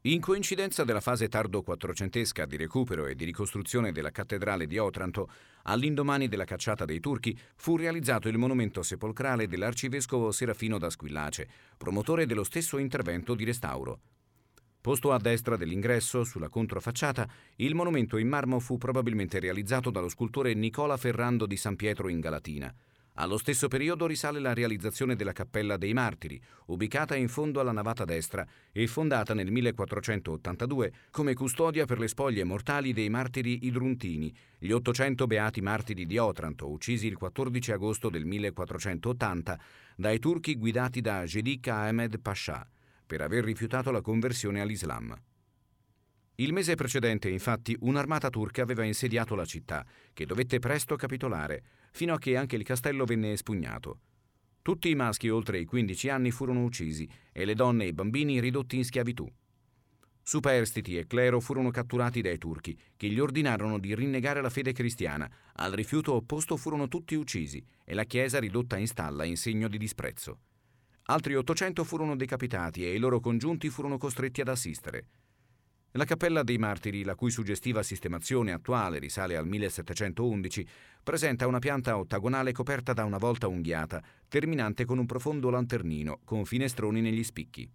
In coincidenza della fase tardo-quattrocentesca di recupero e di ricostruzione della cattedrale di Otranto, all'indomani della cacciata dei turchi, fu realizzato il monumento sepolcrale dell'arcivescovo Serafino da Squillace, promotore dello stesso intervento di restauro. Posto a destra dell'ingresso, sulla controfacciata, il monumento in marmo fu probabilmente realizzato dallo scultore Nicola Ferrando di San Pietro in Galatina. Allo stesso periodo risale la realizzazione della Cappella dei Martiri, ubicata in fondo alla navata destra e fondata nel 1482 come custodia per le spoglie mortali dei martiri idruntini, gli 800 beati martiri di Otranto, uccisi il 14 agosto del 1480 dai turchi guidati da Gedik Ahmed Pascià, per aver rifiutato la conversione all'Islam. Il mese precedente, infatti, un'armata turca aveva insediato la città, che dovette presto capitolare, fino a che anche il castello venne espugnato. Tutti i maschi oltre i 15 anni furono uccisi e le donne e i bambini ridotti in schiavitù. Superstiti e clero furono catturati dai turchi, che gli ordinarono di rinnegare la fede cristiana. Al rifiuto opposto furono tutti uccisi e la chiesa ridotta in stalla in segno di disprezzo. Altri 800 furono decapitati e i loro congiunti furono costretti ad assistere. La Cappella dei Martiri, la cui suggestiva sistemazione attuale risale al 1711, presenta una pianta ottagonale coperta da una volta unghiata, terminante con un profondo lanternino, con finestroni negli spicchi.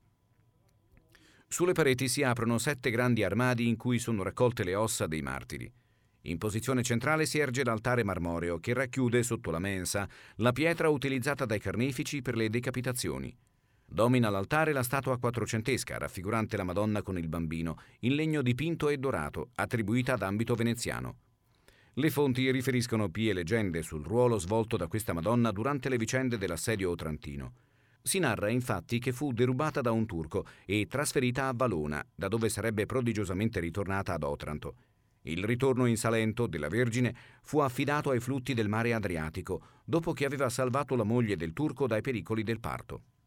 Sulle pareti si aprono 7 grandi armadi in cui sono raccolte le ossa dei martiri. In posizione centrale si erge l'altare marmoreo che racchiude, sotto la mensa, la pietra utilizzata dai carnefici per le decapitazioni. Domina l'altare la statua quattrocentesca, raffigurante la Madonna con il bambino, in legno dipinto e dorato, attribuita ad ambito veneziano. Le fonti riferiscono pie leggende sul ruolo svolto da questa Madonna durante le vicende dell'assedio otrantino. Si narra infatti che fu derubata da un turco e trasferita a Valona, da dove sarebbe prodigiosamente ritornata ad Otranto. Il ritorno in Salento della Vergine fu affidato ai flutti del mare Adriatico, dopo che aveva salvato la moglie del turco dai pericoli del parto.